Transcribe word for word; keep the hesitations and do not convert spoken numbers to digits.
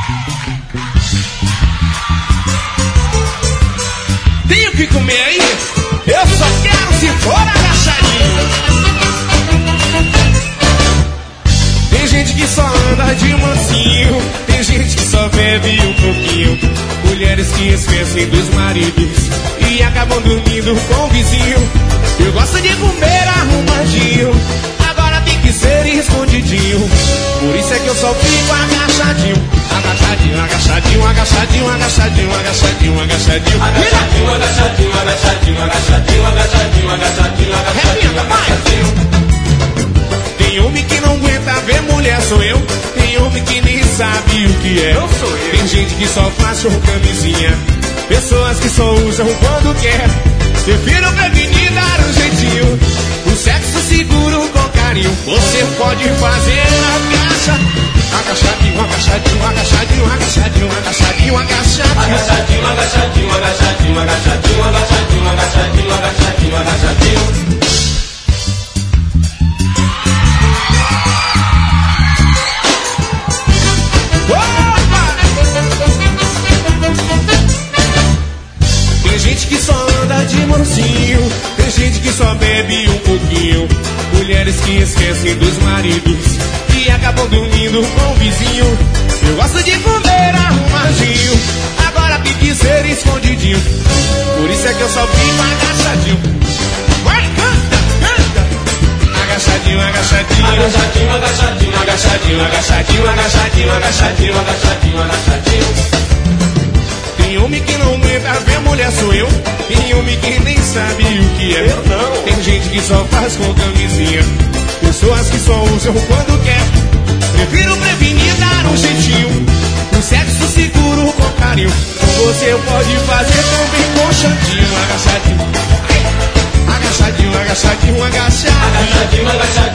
Tenho que comer aí? Eu só quero se for agachadinho. Tem gente que só anda de mansinho, tem gente que só bebe um pouquinho. Mulheres que esquecem dos maridos e acabam dormindo com o vizinho. Eu gosto de comer arrumadinho, agora tem que ser escondidinho. Por isso é que eu só fico agachadinho. Agachadinho, agachadinho, agachadinho, agachadinho, agachadinho, agachadinho. Agachadinho, agachadinho, agachadinho, agachadinho, agachadinho, agachadinho, agachadinho, agachadinho. Tem homem que não aguenta ver mulher, sou eu. Tem homem que nem sabe o que é. Não sou eu. Tem gente que só faz com camisinha, pessoas que só usam quando quer. Prefiro prevenir, dar um jeitinho. O sexo seguro com carinho você pode fazer agacha. Agachadinho, agachadinho, agachadinho, agachadinho, agachadinho, agachadinho. Agachadinho, agachadinho, agachadinho, agachadinho, agachadinho, agachadinho, agachadinho, agachadinho. Tem gente que só anda de mansinho, tem gente que só bebe um pouquinho. Mulheres que esquecem dos maridos e acabam dormindo com o vizinho. Eu gosto de comer arrumadinho, agora tem que ser escondidinho. Por isso é que eu só fico agachadinho. Vai, canta, canta. Agachadinho, agachadinho. Agachadinho, agachadinho, Agachadinho, agachadinho, agachadinho, agachadinho, agachadinho, agachadinho. Tem homem que não aguenta ver mulher, sou eu. Tem homem que nem sabe o que é. Eu não. Tem gente que só faz com camisinha, pessoas que só usam quando quer. Prefiro prevenir, dar um jeitinho. Um sexo seguro com carinho você pode fazer também com chantinho. Agachadinho, agachadinho, agachadinho, agachadinho. Agachadinho, agachadinho.